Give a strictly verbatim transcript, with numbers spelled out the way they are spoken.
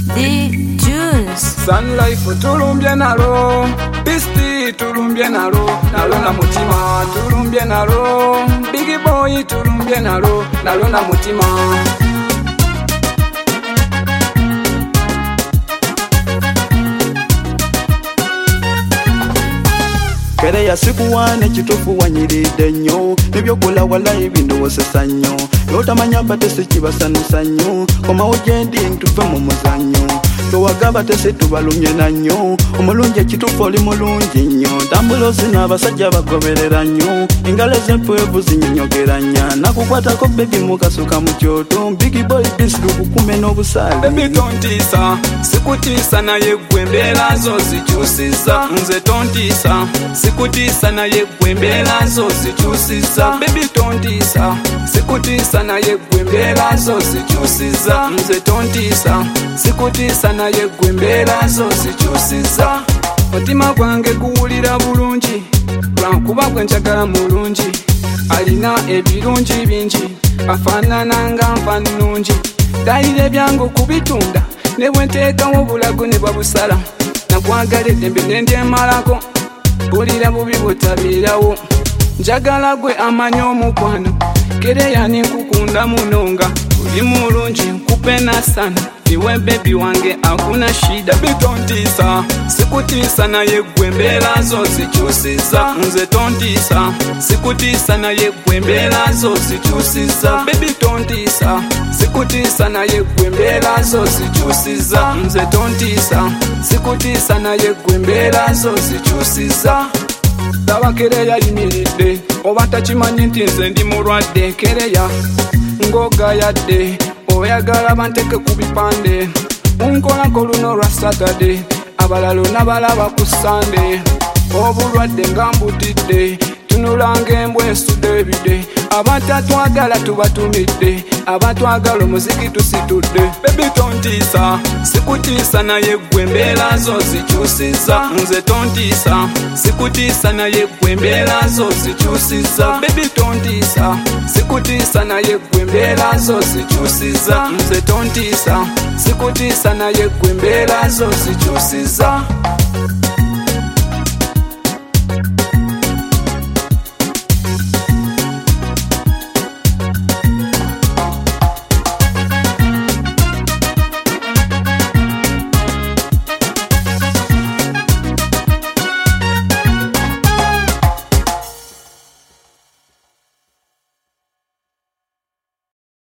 D Juice Sun Life tulumbye nalo, Beastie tulumbye nalo, nalo na mutima tulumbye nalo, Big Boy tulumbye nalo, nalo na mutima. Kere ya siku wane chitufu wanyiride nnyo Nebyokola walayi bindowozesa nnyo Lotamanya batese kibasanyusa nnyo Komawo gyendi ntuve mu muzannyo Towagaba tese tubalumye na nnyo Omulungi ekitufu oli mulungi nnyo Tambulozi n'abasajja bagoberera nnyo Engalo ez'empwevu zinnyonyogeranya Nakukwatako baby mukasuka mu kyoto Big Boy Beastie lukukume n'obusaale. Baby tontiisa, sikutiisa naye ggwe embeera zo zikyusiza. Nze tontiisa, sikutiisa naye ggwe embeera zo zikyusiza. Baby tontiisa, sikutiisa naye ggwe embeera zo zikyusiza. Nze tontiisa, sikutiisa naye ggwe embeera zo zikyusiza. Omutima gwange guwulira bulungi lwankuba gwe njagala mulungi. Alina ebirungi bingi afaanana nga nfa nnungi. Dayira ebyange okubitunda ne bwe nteekawo obulago ne babusala. Nakwagala eddembe ne ndyemalako bulira bubi butabeerawo. Njagala gwe amanyi omukwano Kereya ninkukunda munonga. Oli mulungi nkupenda sana iwe baby wange hakuna shida. Bitontiisa, sikutiisa naye ggwe embeera zo zikyusiza. Nze tontiisa, sikutiisa naye ggwe embeera zo zikyusiza. Baby tontiisa, sikutiisa naye ggwe embeera zo zikyusiza. Nze tontiisa, sikutiisa naye ggwe embeera zo zikyusiza. Laba Kereya yimiridde oba takimanyi nti nze ndi mulwadde. Kereya ng'ogayadde oyagala banteke ku bipande. Munkolako luno lwa Saturday abalalo n'abalaba ku Sunday. Obulwadde nga mbutidde tunulanga embwa esudde ebide. Abatatwagala tubatumidde, abatwagala omuziki tusitudde. Baby tontiisa, sikutiisa naye ggwe embeera zo zikyusiza. Nze tontiisa, sikutiisa naye ggwe embeera zo zikyusiza. Baby tontiisa, sikutiisa naye ggwe embeera zo zikyusiza. Nze tontiisa, sikutiisa naye ggwe embeera zo zikyusiza.